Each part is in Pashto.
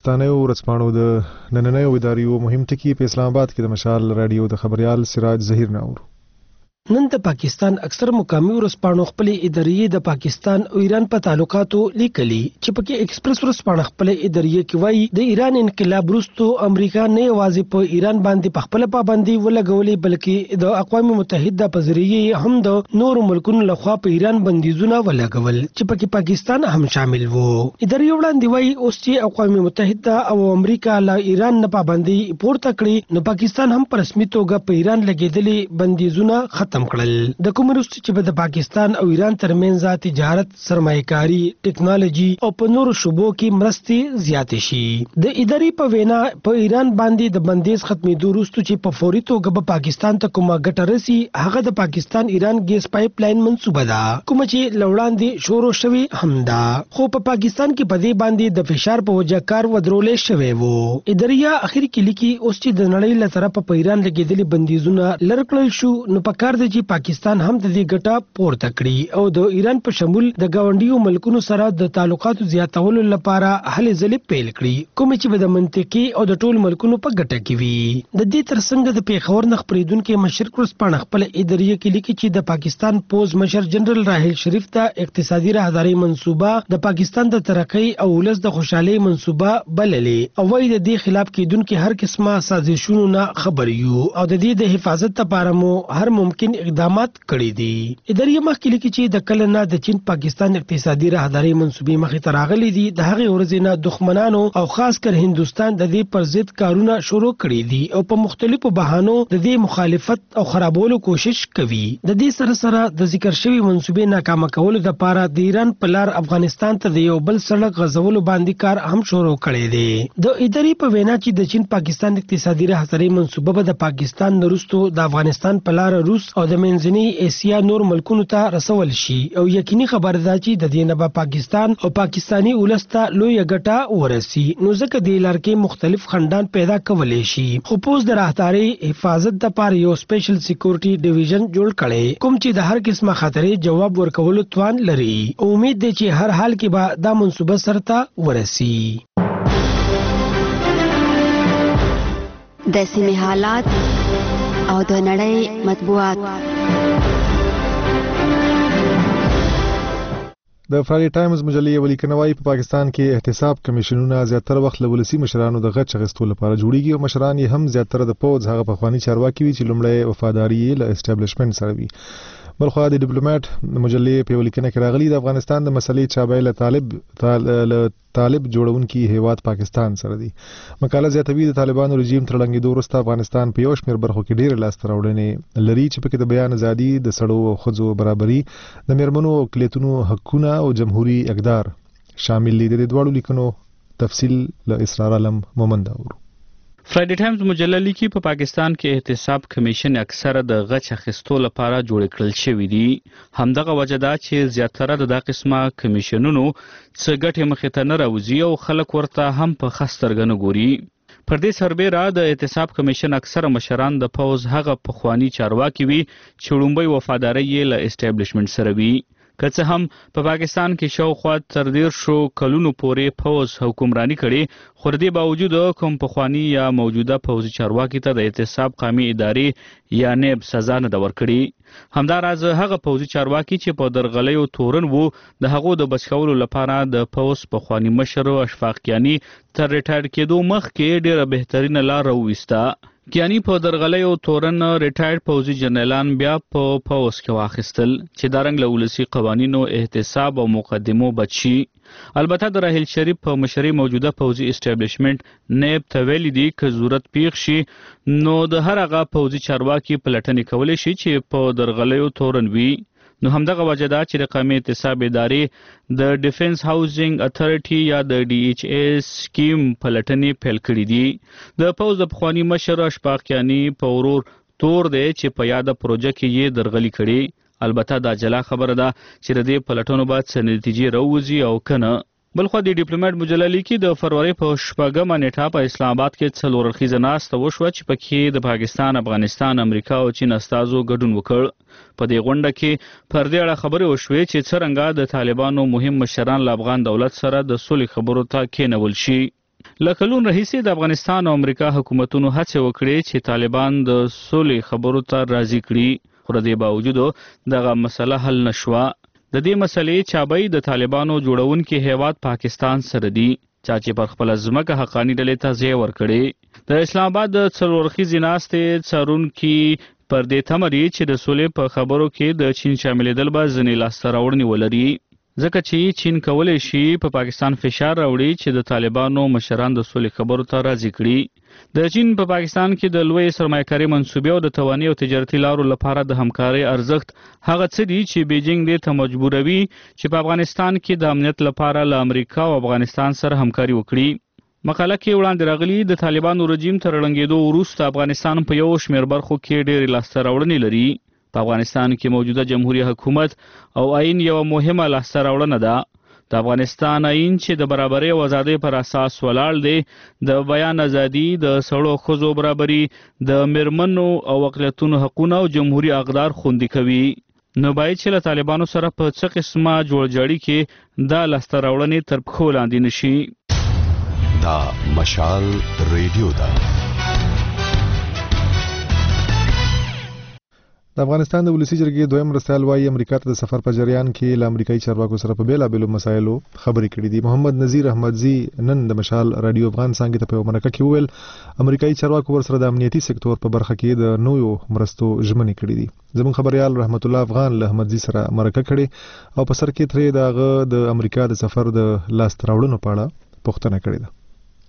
تانیو ورځپاڼو د نننیو اداریو مهم ټکي په اسلام آباد کې د مشال رادیو د خبريال سراج ظهیر ناور. نن د پاکستان اکثر مقامي ورځپاڼو خپل ادارې د پاکستان او ایران په تعلقاتو لیکلي چې پکې ایکسپریس ورځپاڼه خپل ادارې کې وایي د ایران انقلاب وروسته امریکا نه یوازې په ایران باندې په خپل پابندي ولګولې بلکې د اقوام متحده په ذریعه هم د نور ملکونو لخوا په ایران بندیزونه ولګول چې پکې پاکستان هم شامل وو. ادارې وړاندې وایي اوس چې اقوام متحده او امریکا له ایران نه پابندي پورته کړي نو پاکستان هم په رسمي توګه په ایران لګیدلې بندیزونه ختم کړل. د کوم وروسته چې د پاکستان او ایران ترمنځ تجارت، سرمایه‌کاري، ټیکنالوژي او په نورو شوبو کې مرستې زیاتې شي. د ادارې په وینا په ایران باندې د بندیز ختمېدو وروسته چې په فوري توګه به پاکستان ته کومه ګټه رسي هغه د پاکستان ایران ګیس پایپ لاین منصوبه ده کوم چې لوړاندې شروع شوی هم ده، خو په پاکستان کې په دې باندې د فشار په وجه کار ودرولې شوی وو. ادارې اخر کې لیکي اوس چې د نړۍ له طرفه په ایران لګیدلې بندیزونه لرې کړل شو نو په کار دی چې پاکستان هم د دې ګټه پورته کړي او د ایران په شمول د گاونډیو ملکونو سره د تعلقاتو زیاتولو لپاره هلې ځلې پیل کړي کوم چې به د منطقي او د ټول ملکونو په ګټه کې وي. د دې ترڅنګ د پیښور نه خپرېدونکي مشرق ورځپاڼه خپل ادارې کې لیکي چې د پاکستان پوز مشر جنرال راحیل شریف ته اقتصادي راهداري منصوبه د پاکستان د ترقۍ او ولس د خوشحالۍ منصوبه بللې او وايي د دې خلاف کېدونکي هر قسمه سازشونو نه خبر یو او د دې د حفاظت لپاره مو هر ممکن اقدامات کړی دي. ادارې مخکې لیکي چې د کله نه د چین پاکستان اقتصادي راهداري منصوبې مخې ته راغلي دي د هغې ورځې نه دښمنانو او خاص کر هندوستان د دې پر ضد کارونه شروع کړي دي او په مختلفو بهانو د دې مخالفت او خرابولو کوشش کوي. د دې سره سره د ذکر شوی منصوبې ناکامه کولو لپاره د ایران په لار افغانستان ته د یو بل سړک غځولو باندې کار هم شروع کړی دی. د ادارې په وینا چې د چین پاکستان اقتصادي راهداري منصوبه به د پاکستان وروسته د افغانستان په لار روس او د منځنۍ اسیا نور ملکونو ته رسول شي او یقیني خبر ده چې د دې نه به پاکستان او پاکستانی ولس ته لویه ګټه ورسي نو ځکه د لار کې مختلف خندان پیدا کولی شي. خو پوز د راهداري حفاظت لپاره یو سپیشل سکیورټي ډیویژن جوړ کړي کوم چې د هر قسمه خطرې جواب ورکولو توان لري. امید ده چې هر حال کې به دا منصوبه سرته ورسي. د سیمې حالات او د نړۍ مطبوعات. د فرایډي ټایمز مجلې ولیکنه وايي په پاکستان کې احتساب کمیشنونه زیاتره وخت له ولسي مشرانو د غچ اخیستو لپاره جوړیږي او مشران یې هم زیاتره د پوز هغه پخواني چارواکي وي چې لومړی وفاداري له اسټابلیشمنت سره وي. بلخو د ډیپلوماټ مجلې په ولیکنه کې راغلي د افغانستان د مسلې چابې له طالب جوړونکي هیواد پاکستان سره دي. مقاله زیاتوي د طالبانو رژیم تر ړنګېدو وروسته افغانستان په یو شمېر برخو کې ډېرې لاسته راوړنې لري چې پکې د بیان ازادي، د سړو او ښځو برابري، د میرمنو او اقلیتونو حقونه او جمهوري اقدار شامل دي. د دې دواړو لیکنو تفصیل له اسرار علم مومند اورو. فرایډي ټایمز مجله لیکي په پاکستان کې احتساب کمیشن اکثره د غچ اخیستو لپاره جوړ کړل شوی دي. همدغه وجه ده چې زیاتره د دغه قسمه کمیشنونو څه ګټې مخې ته نه راوځي او خلک ورته هم په ښه سترګه نه ګوري. پر دې سربیره د احتساب کمیشن اکثره مشران د پوز هغه پخواني چارواکي وي چې لومړی وفاداري یې له اسټابلیشمنت سره وي. که څه هم په پاکستان کې شاوخوا تر 13 کلونو پورې پوز حکمرانی کړي خو د دې باوجود کوم پخواني یا موجوده پوځي چارواکي ته د احتساب قومي ادارې یا نیب سزا نه ده ورکړې. همداراز هغه پوځي چارواکي چې په درغلیو تورن وو د هغو د بچکولو لپاره د پوز پخواني مشر اشفاق کیانی تر ریټایر کېدو مخکې ډېره بهترینه لار راوویسته. کیانی په درغلیو تورن ریټایر پوځي جنرالان بیا په پوز کې واخیستل چې دا رنګ له ولسي قوانینو احتساب او مقدمو بچي. البته د راحیل شریف په مشرۍ موجوده پوځي اسټابلیشمنت نیب ته ویلي دي که ضرورت پیښ شي نو د هر هغه پوځي چارواکي پلټنې کولی شي چې په درغلیو تورن وي. نو همدغه وجه ده چې د قومي احتساب ادارې د ډیفنس هاوسینګ اتھارټي یا د ډي ایچ ای سکیم پلټنې پیل کړي دي. د پوځ د پخواني مشر اشفاق کیانی په ورور تور دی چې په یاده پروژه کې یې درغلي کړي. البته دا جلا خبره ده چې د دې پلټنو باید څه نتیجې راوځي او کنه. بلخو د ډیپلوماټ مجله لیکي د فروری په 8 نیټه په اسلام آباد کې 4 اړخیزه ناسته وشوه چې پکې د پاکستان، افغانستان، امریکا او چین استازو ګډون وکړ. په دې غونډه کې پر دې اړه خبرې وشوې چې څرنګه د طالبانو مهم مشران له افغان دولت سره د صلح خبرو ته کېنول شي. لکلون رئیس د افغانستان او امریکا حکومتونو هڅه وکړي چې طالبان د سولې خبرو ته راضي کړي، خو د دې باوجود دغه مسله حل نشوه. د دې مسلې چابې د طالبانو جوړونکي هیواد پاکستان سره دي، چا چې پر خپل ځمکه حقانی ډلې ته ځای ورکړي. د اسلام آباد د څلورخیزې ناستې څارونکي پر دې تمري چې د سولې په خبرو کې د چین شاملېدل به ځینې لاسته راوړنې ولري، ځکه چې چین کولی شي په پاکستان فشار راوړي چې د طالبانو مشران د سولې خبرو ته راضي کړي. د چین په پاکستان کې د لوی سرمایه‌کاري منصوبې او د توانایي او تجارتي لارو لپاره د همکارۍ ارزښت هغه څه دي چې بیجینګ دې ته مجبوروي چې په افغانستان کې د امنیت لپاره له امریکا او افغانستان سره همکاري وکړي. مقاله کې وړاندې راغلي د طالبانو رژیم تر ړنګېدو وروسته افغانستان په یو شمېر برخو کې ډېرې لاسته راوړنې لري. په افغانستان کې موجوده جمهوریت حکومت او آئین یو مهمه لاسته راوړنه ده. د افغانستان آئین چې د برابرۍ او ازادۍ پر اساس ولاړ دی، د بیان ازادي، د سړو ښځو برابري، د میرمنو او اقلیتونو حقونه او جمهوریت اقدار خوندي کوي. نو باید چې له طالبانو سره په څه قسمه جوړجاړي کې دا لاسته راوړنې تر پښو لاندې نشي. دا مشال ریډیو ده. د افغانستان د ولسی جرګې دویم مرستیال وايي امریکا ته د سفر په جریان کې له امریکایي چارواکو سره په بیلابېلو مسایلو خبرې کړې دي. محمد نذیر احمدزي نن د مشال رادیو افغان څنګه ته په مرکه کې وویل امریکایي چارواکو ورسره د امنیتي سکتور په برخه کې د نوو مرستو ژمنې کړې دي. زموږ خبريال رحمت الله افغان له احمدزي سره مرکه کړې او په سر کې ترې دغه د امریکا د سفر د لاس تراوړنو په اړه پوښتنه کړې ده.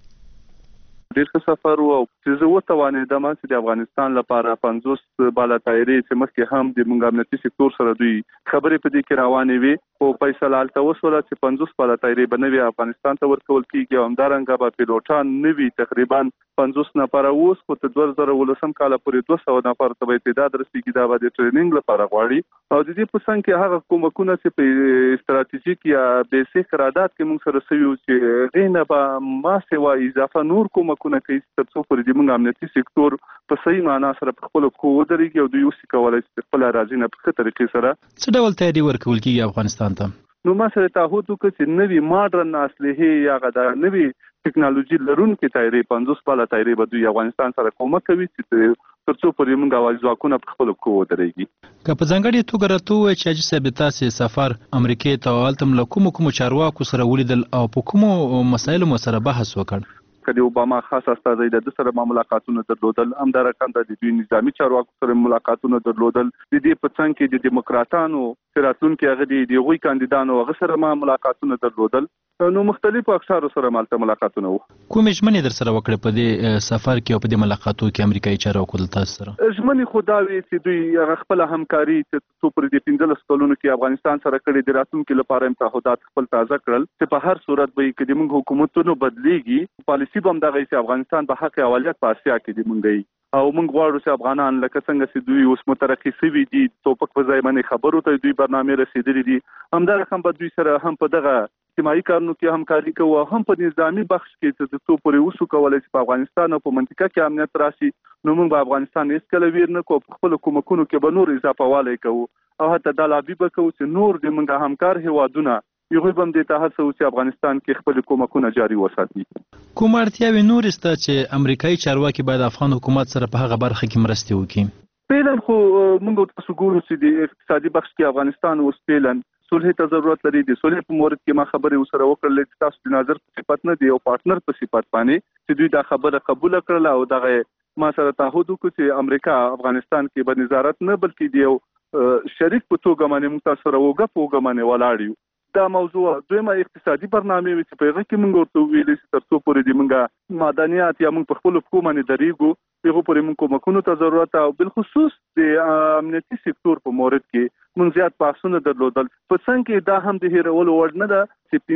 ډیر ښه سفر او چې زه وتوانېدم چې د افغانستان لپاره 50 بالا تایرې چې مخکې هم د موږ امنیتي سکتور سره دوی خبرې په دې کې روانې وي او فیصله حالته وشوله چې 50 بالا تایرې به نوي افغانستان ته ورکول کېږي او همدارنګه به پیلوټان نوي تقریبا 50 نفر اوس خو تر 2019 کال پورې 200 نفر ته به تعداد رسیدي دا به د ټریننګ لپاره غواړي او د دې په څنګ کې هغه کومکونه چې په استراتیژیک یا بیسیک قرارداد کې موږ سره سوي چې غینه به ما سوا اضافه نور کومکونه کوي تر څو پورې د موږ امنیتي سکتور په صحیح معنا سره په خپل کو ودرېږي او دوی اوس کولای شي خپل راځي نه په ښه طریقې سره څه ډول تیاری ورکول کېږي افغانستان ته. نو ما سره تعهد وکړ چې نوي ماډرن اسلحې یا غدا نوي ټکنالوژي لرونکي تایرې 50 بالا تایرې به دوی افغانستان سره کومک کوي چې تر څو پورې موږ اواز ځواکونه په خپل کو ودرېږي. که په ځانګړي توګه راته چې حاجي صاحب تاسو سفر امریکا ته والتم له کوم چارواکو سره ولیدل او په کومو مسایلو سره بحث وکړ؟ کله اوباما خاص استازی د سره ملاقاتونه درلودل، همدارکان د دوی نظامی چارواکو سره ملاقاتونه درلودل، د دې په څنګ کې د دیموکراتانو راتلونکي هغه د غوي کاندیدانو هغه سره ملاقاتونه درلودل، نو مختلفو اقشارو سره ملاقاتونه وو. کومې ژمنې در سره وکړې په دې سفر کې او په دې ملاقاتو کې امریکایي چارواکو دلته سره؟ ژمنې خو دا وي چې دوی هغه خپل همکاري چې څو پر دې 15 کلونو کې افغانستان سره کړي د راتلونکي لپاره تعهدات خپل تازه کړل چې په هر صورت به کې د موږ حکومتونو بدليږي پالیسی به هم دغه چې افغانستان په حق اولیت په اسیا کې دی مونږ او موږ غواړو چې افغانان لکه څنګه چې دوی اوس مترقي شوي دي توپک په ځای باندې خبرو ته دوی برنامه رسیدلې دي همدارنګه هم به دوی سره هم په دغه اجتماعي کارونو کې همکاري کوو هم په نظامی بخش کې چې د څو پورې وسو کولای چې په افغانستان او په منطقه کې امنیت راشي نو موږ په افغانستان هیڅ کله ویر نه کوو خپل کومکونو کې به نور اضافه والی کوو او حتی د لابي به کوو چې نور د موږ همکار هیوادونه یو هم د تاسو چې افغانستان کې خپل کومکونه جاري وساتي. کوم اړتیاوې نور سته چې امریکایي چارواکي باید افغان حکومت سره په هغه برخه کې مرسته وکړي؟ پیلن خو موږ تاسو ګورو چې د اقتصادي بخش کې افغانستان اوس پیلن صلح ته ضرورت لري. د صلح په مورد کې ما خبرې وسره وکړلې چې تاسو د ناظر په صفت نه دی او پارټنر په صفت باندې چې دوی دا خبره قبول کړله او دغه ما سره تعهد وکړ چې امریکا افغانستان کې به نظارت نه بلکې دی شریک په توګه باندې موږ تاسو سره وګورو باندې ولاړ یو. دا موضوع دویمه اقتصادي برنامه وي چې په هغه کې موږ ورته ویل چې تر څو پورې د موږ معدنیات یا موږ په خپل حکومت درېږو هغه پورې موږ کومکونو ته ضرورت او بالخصوص د امنیتي سکتور په مورد کې موږ زیات بحثونه درلودل. په څنګه کې دا هم د هیرولو وړ نه ده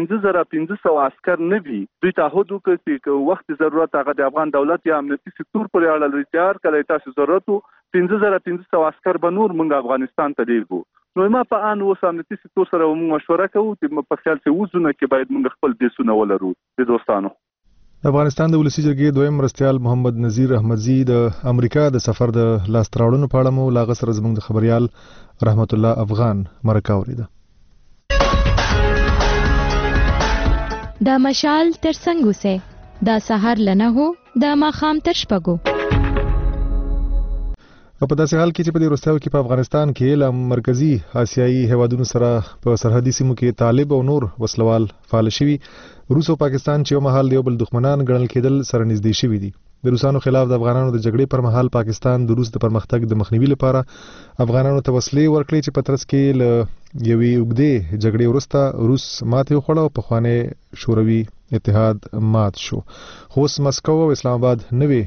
چې 1500 عسكر نه وي. دوی تعهد وکړ چې وخت ضرورت هغه د افغان دولت یا امنیتي سکتور پورې اړه لري چې کله تاسو ضرورت 1500 عسكر به نور موږ افغانستان ته لیږو. نو ما په ان اوس امنیتي سکتور سره مشوره کوو چې په خیال کې وزونه کې باید موږ خپل بیسونه ولرو د دوستانو. د افغانستان د ولسی جرګې دویم مرستیال محمد نذیر احمدزي د امریکا د سفر د لاس تراوړنو په اړه مو لاغه سره زموږ د خبريال رحمت الله افغان مرکه اوریده. د مشال ترڅنګ اوسه دا سهار لنهو د ماښام تر شپږو. په داسې حال کې چې په دې وروستیو کې په افغانستان کې له مرکزی آسیایي هیوادونو سره په سرحدي سیمو کې طالب او نور وسلوال فعال شوي، روس او پاکستان چې یو مهال د یو بل دښمنان ګڼل کېدل سره نږدې شوي دي. د روسانو خلاف د افغانانو د جګړې پر مهال پاکستان د روس د پرمختګ د مخنیوي لپاره افغانانو ته وسلې ورکړې چې په ترڅ کې له یوې اوږدې جګړې وروسته روس ماتې وخوړه او پخوانی شوروي اتحاد مات شو. خو اوس مسکو او اسلام آباد نوې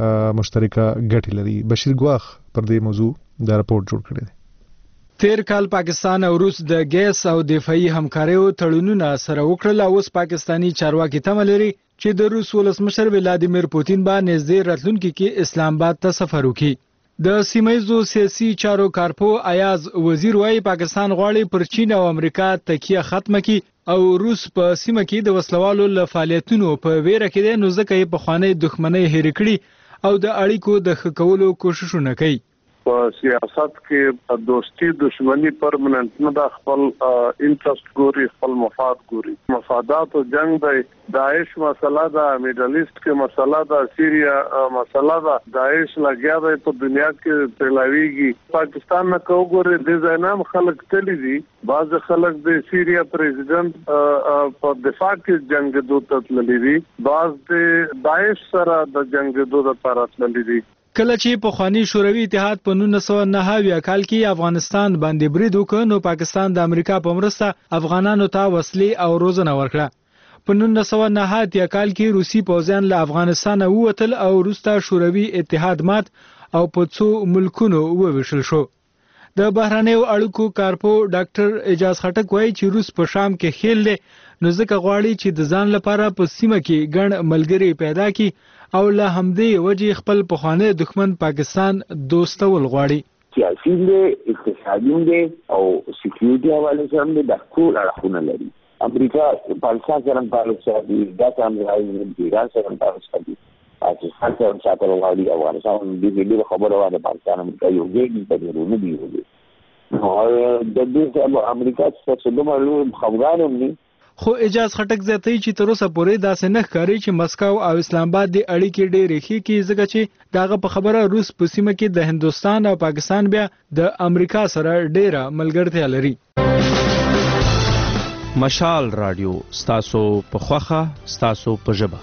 مشترکه ګټې لري. بشیر ګواخ پر دې موضوع دا راپورټ جوړ کړی دی. تیر کال پاکستان او روس د ګیس او دفاعي همکاریو تړونونه سره وکړل او اوس پاکستانی چارواکي تمه لري چې د روس ولسمشر ولادیمیر پوتین به نږدې راتلونکي کې اسلام آباد ته سفر وکړي. د سیمایي سیاسي چارو کارپو ایاز وزیر وايي پاکستان غواړي پر چین او امریکا تکیه ختمه کړي او روس په سیمه کې د وسلوالو له فعالیتونو په ویره کې دی، نو ځکه یې په خوانی دښمنۍ هېر کړي او د اړیکو د ښه کولو کوششونه کوي. په سیاست کې دوستي دشمنی پرمننت نه د خپل انټرست ګوري، خپل مفاد ګوري. مفادات او جنگ د داعش مسله ده، میډل ایست کې مسله ده، سیریا مسله ده. داعش لګیا دی په دنیا کې تلاویږي. پاکستان نه کوګوري د زینام خلک تللی دي. بعض خلک د سیریا پریزیدنت په دفاع کې جنگ دوت تللی دي، بعض د داعش سره د جنگ دوت لپاره تللی دي. کله چې په خوانی شوروي اتحاد په 1990 کال کې افغانستان باندې برید وکړ، نو پاکستان د امریکا په مرسته افغانانو ته وسلې او روزنه ورکړه. په 1990 کال کې روسي پوځیان له افغانستان ووتل او وروسته شوروي اتحاد مات او په څو ملکونو وویشل شو. د بهرنیو اړیکو کارپو ډاکټر اجاز خټک وایي چې روس په شام کې خېل دی، نو ځکه غواړي چې د ځان لپاره په سیمه کې ګڼ ملګري پیدا کړي او له همدې وجې خپل پخوانی دښمن پاکستان دوستول غواړي. سیاسي دی، اقتصادي دی او سکیورټي حواله سره دی، د ټول اړخونه لري. امریکا پاکستان سره تعلق دي، دا څنګه دی، ایران سره تعلق دي، پاکستان سره ساتل غواړي. افغانستان د دې خبره وایي پاکستان امریکا یو ځای په دې نه دی. نو د دې امریکا څخه د معلوم خبرانو نه. خو اجاز خټک زیاتوي چې تر اوسه پورې داسې نه ښکاري چې مسکو او اسلام آباد د اړیکې ډېرې ښې کړي، ځکه چې دغه په خبره روس په سیمه کې د هندوستان او پاکستان بیا د امریکا سره ډېره ملګرتیا لري. مشال رادیو ستاسو په خوخه، ستاسو په ژبه.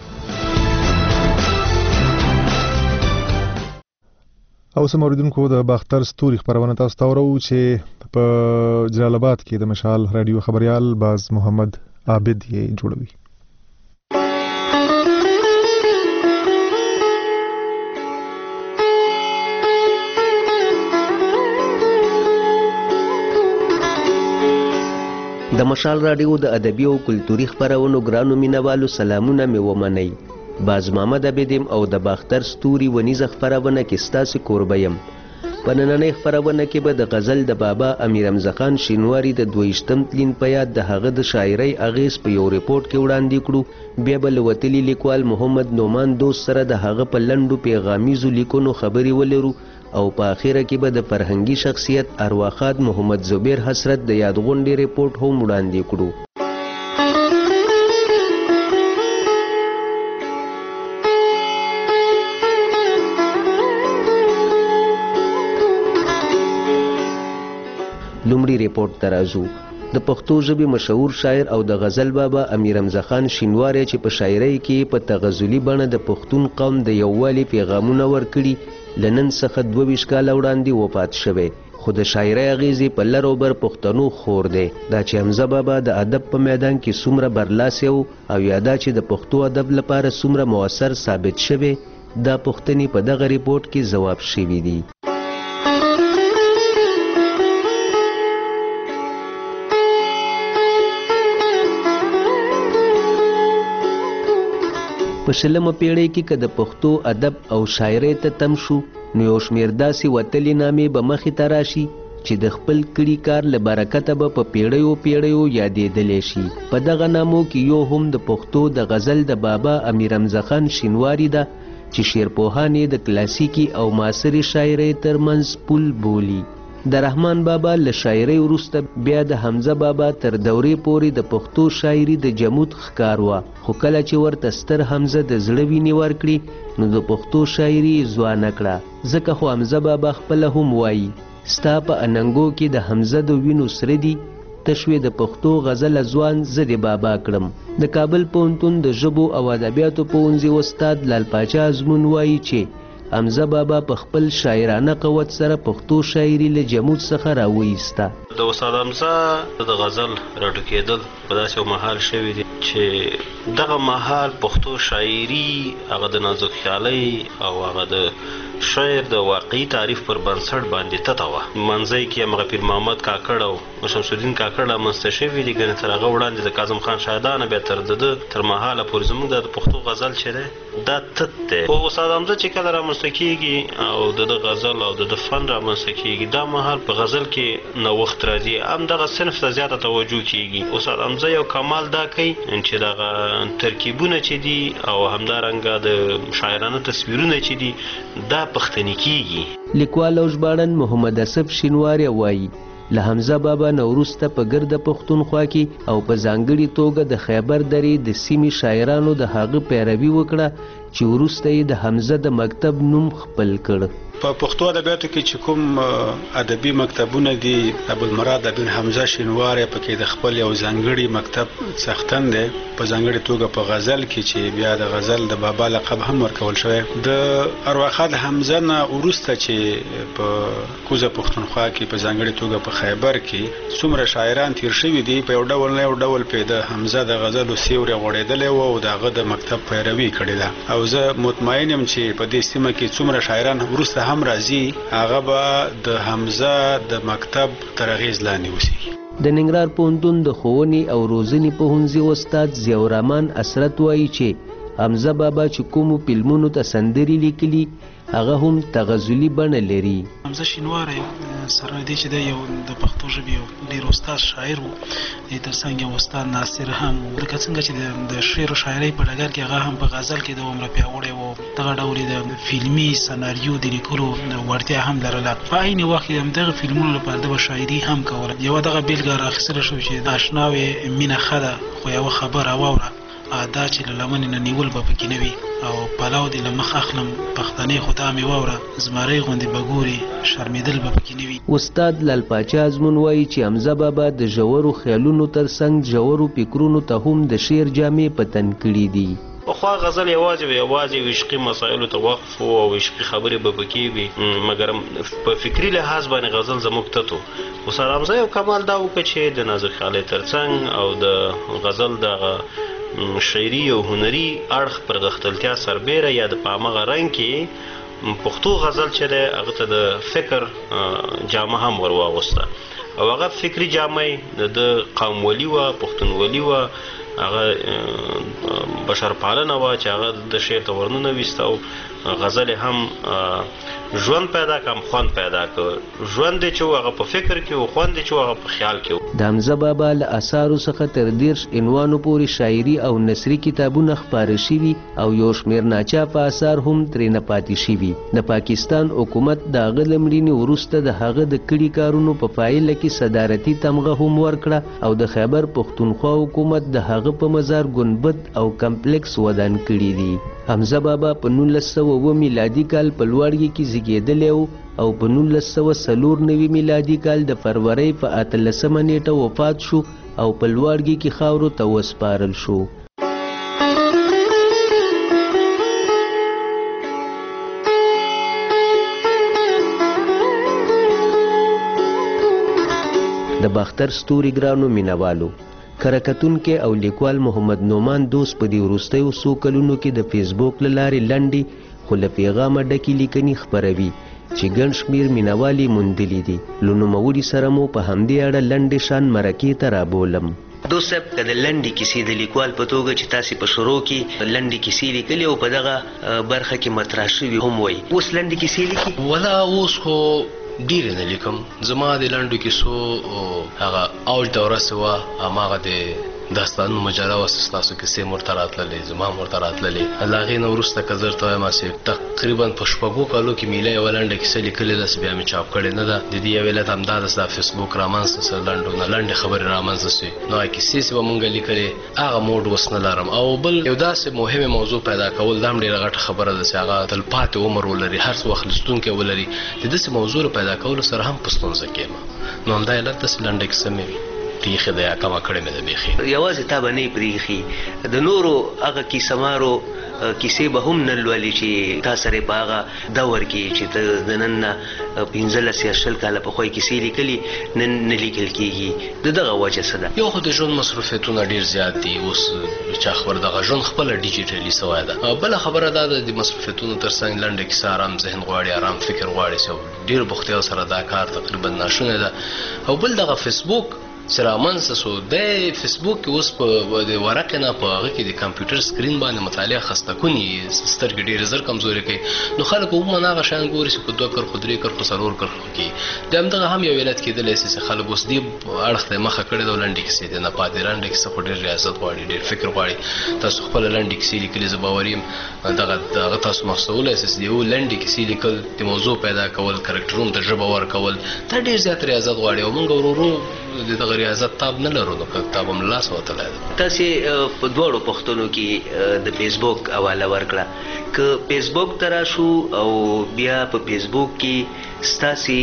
او سم اوریدونکو د باختر ستوري خبرونه تاسو ته ورو چې په جلال آباد کې د مشال رادیو خبريال باز محمد عابد یې جوړوي. د مشال رادیو د ادبي او کلتوري خبرونو ګرانو مینوالو سلامونه مې ومنئ. باز محمد عابد او د باختر ستوري ونیزه خبرونه کې ستاسو کوربه یم. په نننۍ خبرونه کې به د غزل د بابا امیر حمزه خان شینواري د 22م تلین په یاد د هغه د شاعرۍ اغیز په یو ریپورت کې وړاندې کړو. بیا به له وتلي لیکوال محمد نومان دوست سره د هغه په لنډو پیغامیزو لیکونو خبرې ولرو او په اخره کې به د فرهنګي شخصیت ارواخاد محمد زبیر حسرت د یادغونډې ریپورت هم وړاندې کړو. لومړی ریپورت ته راځو. د پښتو ژبې مشهور شاعر او د غزل بابا امیر حمزه خان شینواری چې په شاعرۍ کې په تغزلي بڼه د پښتون قوم د یووالي پیغامونه ورکړي، له نن څخه 22 کاله وړاندې وفات شوی. خو د شاعرۍ اغیزې په لر او بر پښتنو خور دی. دا چې حمزه بابا د ادب په میدان کې څومره برلاسی او یا دا چې د پښتو ادب لپاره څومره مؤثر ثابت شوی، دا پوښتنې په دغه ریپورت کې ځواب شوي دي. په شلمه پیړۍ کې که د پښتو ادب او شاعرۍ ته تم شو، نو یو شمېر داسې وتلې نامې به مخې ته راشي چې د خپل کړي کار له برکته به په پیړیو یادېدلی شي. په دغه نامو کې یو هم د پښتو د غزل د بابا امیر حمزه خان شینواری ده چې شعرپوهان یې د کلاسیکي او معاصرې شاعرۍ ترمنځ پل بولي. د رحمان بابا له شاعرۍ وروسته بیا د حمزه بابا تر دورې پورې د پښتو شاعري د جمود ښکار وه، خو کله چې ورته ستر حمزه د زړه وینې ورکړي نو د پښتو شاعري ځوانه کړه. ځکه خو حمزه بابا خپله هم وایي ستا په اننګو کې د حمزه د وینو سره دي، تشوي د پښتو غزل ځوان زه د بابا کړم. د کابل پوهنتون د ژبو او ادبیاتو پوهنځي استاد لال پاچا ازمون وایي چې حمزه بابا په خپل شاعرانه قوت سره پښتو شاعري له جمود څخه راوایسته. د استاد حمزه د غزل راټوکېدل په داسې یو مهال شوي دي چې دغه مهال پښتو شاعري هغه د نازک خیالۍ او هغه د شاعر د واقعي تعریف پر بنسټ باندې تته وه. منځی کې همغه پیر محمد کاکړ او شمس الدین کاکړ رامنځته شوي دي. ګنې تر هغه وړاندې د کاظم خان شهدانه بیا تر ده تر مهاله پورې زموږ د پښتو غزل چې دی دا تت دی. خو استاد حمزه چې کله رامنځته کېږي او د غزل او د فن رامنځته کېږي دا مهال په غزل کې نوښت راځي، همدغه صنف ته زیاته توجه کېږي. استاد حمزه یو کمال دا کوي چې دغه ترکیبونه چې دي او همدارنګه د شاعرانه تصویرونه چې دي دا پښتني کېږي. لیکوال او ژباړن محمد اسف شینواری وایي له حمزه بابا نه وروسته په ګرده پښتونخوا کې او په ځانګړې توګه د خیبر درې د سیمې شاعرانو د هغه پیروي وکړه چې وروسته یې د حمزه د مکتب نوم خپل کړ. په پښتو ادبیاتو کې چې کوم ادبي مکتبونه دي ابوالمراد ابن حمزه شینواری پکې د خپل یو ځانګړي مکتب څښتن دی، په ځانګړې توګه په غزل کې چې بیا د غزل د بابا لقب هم ورکول شوی. د ارواښاد حمزه نه وروسته چې په کوزه پښتونخوا کې په ځانګړې توګه په خیبر کې څومره شاعران تیر شوي دي په یو ډول نه یو ډول په د حمزه د غزلو سیوری غوړېدلی و او د هغه د مکتب پیروي کړې ده. او زه مطمئن یم چې په دې سیمه کې څومره شاعران وروسته هم راځي هغه به د حمزه د مکتب تر اغېز لاندې اوسېږي. د ننګرهار پوهنتون د ښوونې او روزنې پوهنځي استاد ضیاءالرحمن اسرت وایي چې حمزه بابا چې کومو فلمونو ته سندرې لیکلي هغه هم تغزلي بڼه لري. حمزه شینواری سره دې چې د یو د پښتو ژبې یو ډېر استاد شاعر و، ترڅنګ یو استاد ناصر هم لکه څنګه چې د شعر او شاعرۍ په ډګر کې هغه هم په غزل کې د عمره پیاوړی و، دغه ډول د فلمي سناریو د لیکلو وړتیا هم لرله. په عین وخت کې همدغه فلمونو لپاره د شاعري هم کوله. یوه دغه بیلګه راخیستله شوه چې اشنا وې مینه ښه ده خو یوه خبره واوره، دا چې له لمنې نه نیول به پکې نه وي، او پلاو دې له مخ اخلم پښتنې خدا مې واوره، زمری غوندې به ګورې شرمېدل به پکې نه وي. استاد لال پاچا ازمون وایي چې حمزه بابا د ژورو خیالونو ترڅنګ ژورو فکرونو ته هم د شعر جامې په تن کړي دي. پخوا غزل یوازې عشقي مسایلو ته وقف او عشقي خبرې به پکې وي، مګر په فکري لحاظ باندې غزل زموږ تتو. استاد حمزه یو کمال دا وکړه چې د نازک خیالۍ ترڅنګ او د غزل دغه شاعري او هنري اړخ پر غښتلتیا سربیره یا د په همغه رنګ کې پښتو غزل چې دی هغه ته د فکر جامه هم ور واغوسته، او هغه فکري جامه د قومولي وه، پښتونولي وه، هغه بشرپالنه وه چې هغه د شعر ته ورننویسته او غزل هم ژوند پیدا کم خوند پیدا کړ. ژوند دی چې هغه په فکر کې او خوند دی چې هغه په خیال کې. د حمزه بابا له اثارو څخه تر 30 عنوانو پورې شاعري او نثري کتابونه خپاره شوي او یو شمېر ناچاپه اثار هم ترېنه پاتې شوي. د پاکستان حکومت د هغه له مړینې وروسته د هغه د کړي کارونو په پایله کې صدارتي تمغه هم ورکړه او د خیبر پښتونخوا حکومت د هغه په مزار ګنبد او کمپلیکس ودان کړي دي. حمزه بابا په 1909 میلادي کال په لوړګي کې زیږېدلی او په 1994 میلادي کال د فروری په 18 نیټه وفات شو او په لوړګي کې خاورو ته وسپارل شو. د باختر ستوري ګرانو مینوالو، کرکتونکي او لیکوال محمد نومان دوست په دې وروستیو څو کلونو کې د فیسبوک له لارې لنډې خو له پیغامه ډکې لیکنې خپروي چې ګڼ شمېر مینوال یې موندلي دي. له نوموړي سره مو په همدې اړه لنډې شان مرکې ته رابولم. دوست صاحب که د لنډې کیسې د لیکوال په توګه چې تاسې په شروع کې لنډې کیسې لیکلې او په دغه برخه کې مطرح شوي هم وایي، اوس لنډې کیسې لیکي؟ ولا اوس خو ډیرې نه لیکم. زما د لنډو کیسو هغه اوج دوره څه وه، هماغه د داستانو مجله واسه تاسو کیسې مرته راتللې زما مرته راتللې هغې نه وروسته که زه درته وایم چې تقریبا په 6 کالو کې میله یوه لنډه کیسه لیکلې ده چې بیا مې چاپ کړې نه ده. د دې یو علت همدا ده چې دا فیسبوک رامنځته سه لنډې خبرې رامنځته سوې نو هغه کیسې چې به مونږ لیکلې هغه موډ اوس نه لرم. او بل یو داسې مهمه موضوع پیدا کول دا هم ډېره غټه خبره ده چې هغه تلپاتې عمر ولري هر څه وخت لوستونکی ولري. د داسې موضوع پیدا کولو سره هم په ستونزه کې یم نو همدا علت داسې لنډه کیسه مې پریښې ده یا کمه کړې مې ده بیخي. یوازې تا به نه پریښي د نورو هغه کیسهمارو کیسې به هم نه لولي چې تا سره په هغه دور کې چې د نن نه 15 کاله پخوا کیسې لیکلي نن نه لیکل کېږي د دغه وجه څه ده؟ یو خو د ژوند مصروفیتونه ډېر زیات دي اوس چا خبر دغه ژوند خپله ډیجیټلي سوی ده. بله خبره دا ده د مصروفیتونو تر څنګ لنډه کیسه ارام ذهن غواړي ارام فکر غواړي چې ډېر بوختیا سره دا کار تقریبا ناشونی ده. او بل دغه فیسبوک چې رامنځته سو د فیسبوک کې اوس په د ورقې نه په هغه کې د کمپیوټر سکرین باندې مطالعه خسته کوني سترګې ډېرې زر کمزورې کوي نو خلک عموما هغه شیان ګوري چې په 2 کرښو 3 کرښو 4 کرښو کې د همدغه هم یو علت کېدلی شي چې خلک اوس دې اړخ ته مخه کړې ده او لنډې کیسې دي نه پاتې لنډې کیسه خو ډېر ریاضت غواړي ډېر فکر غواړي. تاسو خپله لنډې کیسې لیکلې زه باور یم دغه تاسو محصولی یاست چې د یو لنډې کیسې لیکل د موضوع پیدا کول کرکټرونو ته ژبه ورکول دا ډېر زیات ریاضت غواړي او موږ ورو ورو دغه ریاضت تاب نه لرو نو کتاب هم لاس وتلی ده. تاسې په دواړو پښتنو کې د فیسبوک حواله ورکړه که فیسبوک ته راشو او بیا په فیسبوک کې ستاسې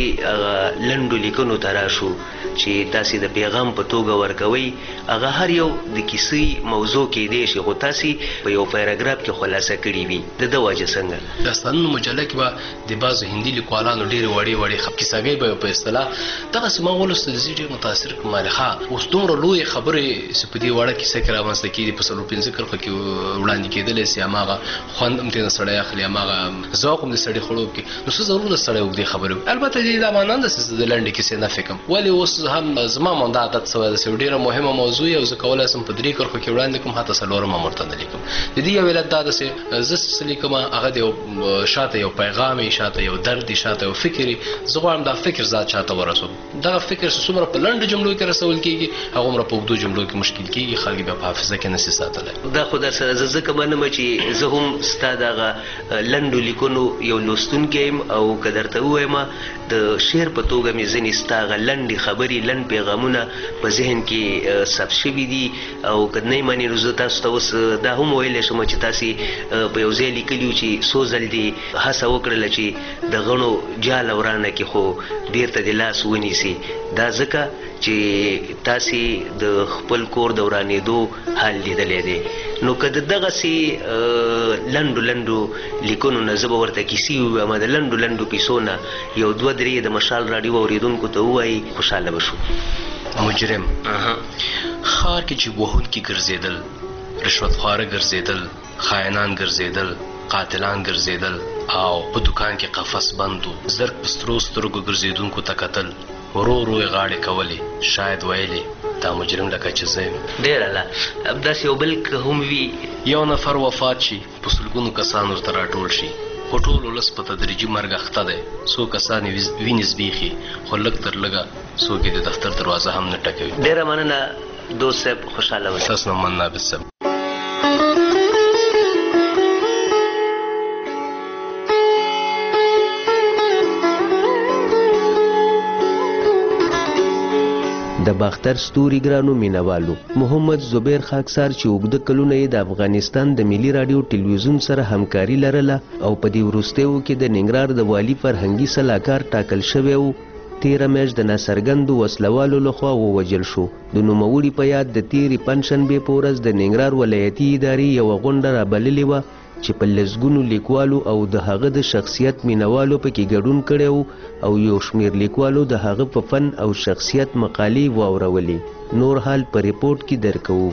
لنډو لیکنو ته راشو چې تاسې د پیغام په توګه ورکوئ هغه هر یو د کیسې موضوع کېدی شي خو تاسې په یو پیراګراف کې خلاصه کړي وي د ده وجه څنګه؟ داستانونو مجله کې به د بعضو هندي لیکوالانو ډېرې وړې کیسهګۍ به په اصطلاح دغسې ما ولوستل چې ډېر متاثر کړم ښه اوس دومره لویې خبرې چې په دې وړه کیسه کې رامنځته کېږي په 4-5 کرښو کې وړاندې کېدلی شي هماغه خوند هم ترېنه سړی اخلي هماغه ذوق هم د سړي خړوب کې نو څه ضرور ده سړی اوږدې خبرې البته دې دا معنا نه ده چې د لنډې کیسې نه فکم ولې اوس هم زما دا عادت شوی ده چې ډېره مهمه موضوع او زه کولی شم په 3 کرښو کې وړاندې کړم حتی 4 ورته نه لیکم. د دې یو علت دا ده چې زه څه لیکم هغه د شاته یو پیغام وي شاته یو درد وي شاته یو فکر وي زه غواړم دا فکر ذات چاته ورسوم دغه فکر چې څومره په لنډو جملو کې رسول کېږي هغومره په اوږدو جملو کې مشکل کېږي خلک بیا په حافظه کې نشي ساتلی. دا خو در سره زه ځکه منم چې زه هم ستا دغه لنډو لیکنو یو لوستونکی یم او که درته ووایم د شعر په توګه مې ځینې ستا هغه لنډې خبرې لنډ پیغامونه په ذهن کې ثبت شوي دي او که نه یې منې نو زه تاسو ته اوس دا هم ویلی شم چې تاسې په یو ځای لیکلي وو چې څو ځل دې هڅه وکړله چې د غڼو جال ورانه کې خو بیرته دې لاس ونیسي دا ځکه چې تاسې د خپل کور د ورانېدو حال لیدلی دی نو که د دغسې لنډو لیکنو نه زه به ورته کیسې ووایم د لنډو کیسو نه یو 2-3 د مشال راډیو اورېدونکو ته ووایي خوشحاله به شو. مجرم ښار کې چې وهونکي ګرځېدل رشوتخواره ګرځېدل خاینان ګرځېدل قاتلان ګرځېدل او په دکان کې قفس بند و زرګ په سترو سترګو ګرځېدونکو ته کتل ورو ورو یې غاړې کولې شاید ویلې دا مجرم لکه چې زه یم. ډېره لا داسې یو بل که هم وي یو نفر وفات شي په سلګونو کسان ورته راټول شي خو ټول ولس په تدریجي مرګ اخته دی څو کسان وینې زبېښي خو لږ تر لږه څوک یې د دفتر دروازه هم نه ټکوي. ډېره مننه دوست صاحب خوشحاله اوسئ. تاسو نه مننه عابد صاحب. د باختر ستوري ګرانو مینوالو محمد زبیر خاکسار چې اوږده کلونه یې د افغانستان د ملي راډیو ټلویزیون سره همکاري لرله او په دې وروستیو کې د ننګرهار د والي فرهنګي سلاکار ټاکل شوی و 13 میاشت د ناڅرګندو وسلوالو لخوا ووژل شو. د نوموړي په یاد د تېرې پنجشنبې په ورځ د ننګرهار ولایتي ادارې یوه غونډه رابللې وه چې په لسګونو لیکوالو او د هغه د شخصیت مینوالو پکې ګډون کړی و او یو شمېر لیکوالو د هغه په فن او شخصیت مقالې واورولې. نور حال په ریپورټ کې درکوو.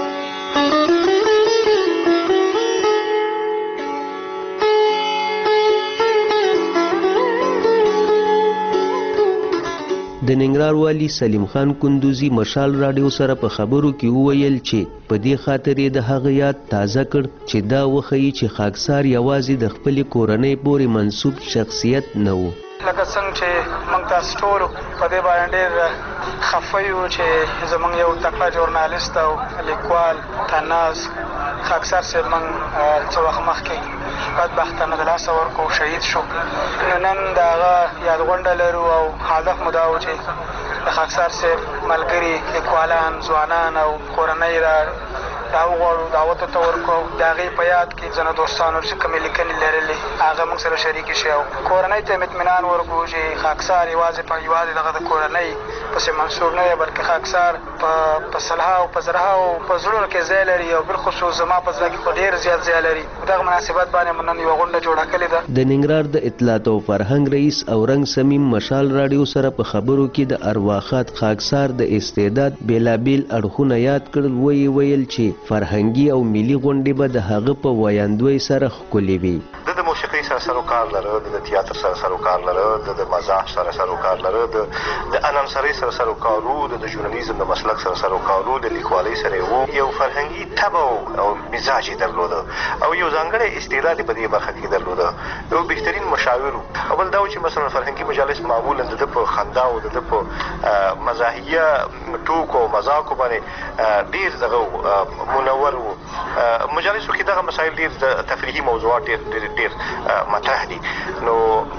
د ننګرهار والي سلیم خان کندوزي مشال راډیو سره په خبرو کې وویل چې په دې خاطر یې د هغه یاد تازه کړ چې دا وښیي چې خاکسار یوازې د خپلې کورنۍ پورې منسوب شخصیت نه و. لکه څنګه چې موږ تاسو ټول په دې باندې ډېر خفه یو چې زموږ یو تکړه ژورنالیست او لیکوال تناز خاکسار صاحب موږ څه وخت مخکې بدبختانه د لاسه ورکړو شهید شو. نن د هغه یادغونډه لرو او هدف مو دا و چې د خاکسار صاحب ملګري لیکوالان ځوانان او کورنۍ راوغواړو دعوت ته ورکړو د هغې په یاد کې ځینو دوستانو چې کومې لیکنې لرلې هغه موږ سره شریکې شي او کورنۍ ته یې اطمینان ورکړو چې خاکسار یوازې دغه د کورنۍ پسې منصوب نه دی بلکې خاکسار په سلها او په زرها او په زړونو کې ځای لري او بالخصوص زما په زړه کې خو ډېر زیات ځای لري. دغه مناسبت باندې مو نن یوه غونډه جوړه کړې ده. د ننګرهار د اطلاعات او فرهنګ رئیس اورنګ سمیم مشال راډیو سره په خبرو کې د ارواښاد خاکسار د استعداد بیلابیل اړخونه یاد کړل. ویل چې فرهنګي او ملي غونډې به د هغه په ویاندوی سره ښکلې وي. د موسیقۍ سره سروکار لره، د تیاتر سره سروکار لره، د مزاح سره سروکار لره، د انانسرۍ سره سروکار وو، د ژورنالیزم د مسلک سره سروکار وو، د لیکوالۍ سره وو. یو فرهنګي طبع او مزاج یې درلوده او یو ځانګړی استعداد یې په دې برخه کې درلوده. یو بهترین مشاور و. اول دا و چې مثلا فرهنګي مجالس معمولا د ده په خندا او د ده په مزاحیه ټوکو او مذاقو باندې ډېر دغه منور و. مجالسو کې دغه مسایل ډېر د تفریحي موضوعات ډېر مطرح دي. نو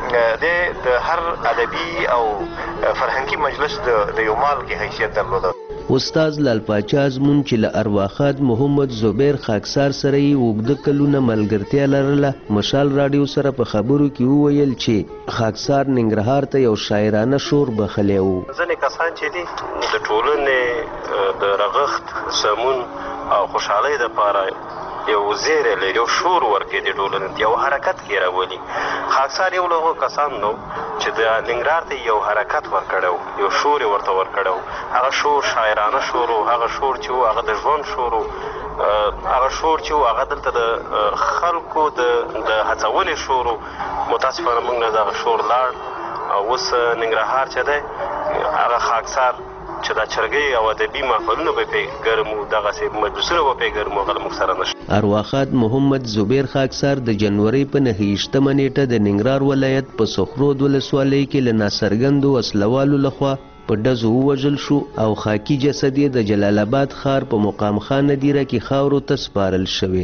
د هر ادبي او فرهنګي مجلس د یو مال کې حیثیت درلوده. استاد لال پاچا ازمون چې له ارواښاد محمد زبیر خاکسار سره یې اوږده کلونه ملګرتیا لرله مشال راډیو سره په خبرو کې وویل چې خاکسار ننګرهار ته یو شاعرانه شور بخلی و. ځینې کسان چې دي د ټولنې د رغښت سمون او خوشحالۍ دپاره یو زیری لري، یو شور ورکوي د ټولنې یو حرکت کې راولي. خاکسار یو له هغو کسانو نو چې د ننګرهار ته یو حرکت ورکړی و، یو شور یې ورته ورکړی و. هغه شور شاعرانه شور و، هغه شور چې و هغه د ژوند شور و، هغه شور چې و هغه دلته د خلکو د هڅونې شور و. متاسفانه موږ نه دغه شور لاړ او اوس ننګرهار چې دی هغه خاکسار چې دا چرګۍ او ادبي محفلونه به پې ګرمو، دغسې مجلسونه به پې ګرمو، هغه موږ سره نشته. ارواښاد محمد زبیر خاکسار د جنورۍ په 29مه نیټه د ننګرهار ولایت په سخرود ولسوالۍ کې له ناڅرګندو وسلوالو لخوا په ډزو ووژل شو او خاکي جسد یې د جلال آباد ښار په مقام خان ندیره کې خاورو ته سپارل شوی.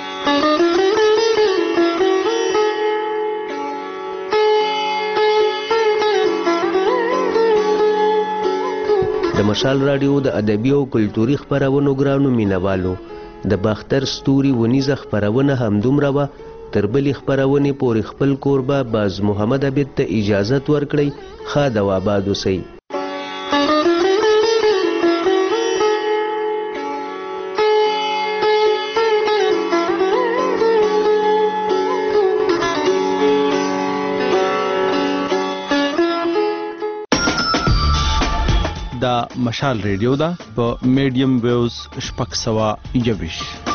د مشال راډیو د ادبي او کلتوري خپرونو ګرانو مینوالو، د باختر ستوري ونیزه خپرونه همدومره وه. تر بلې خپرونې پورې خپل کوربه باز محمد عبید ته اجازت ورکړئ. ښاد او آباد اوسئ. دا مشال ریډیو ده په میډیم ویوز 621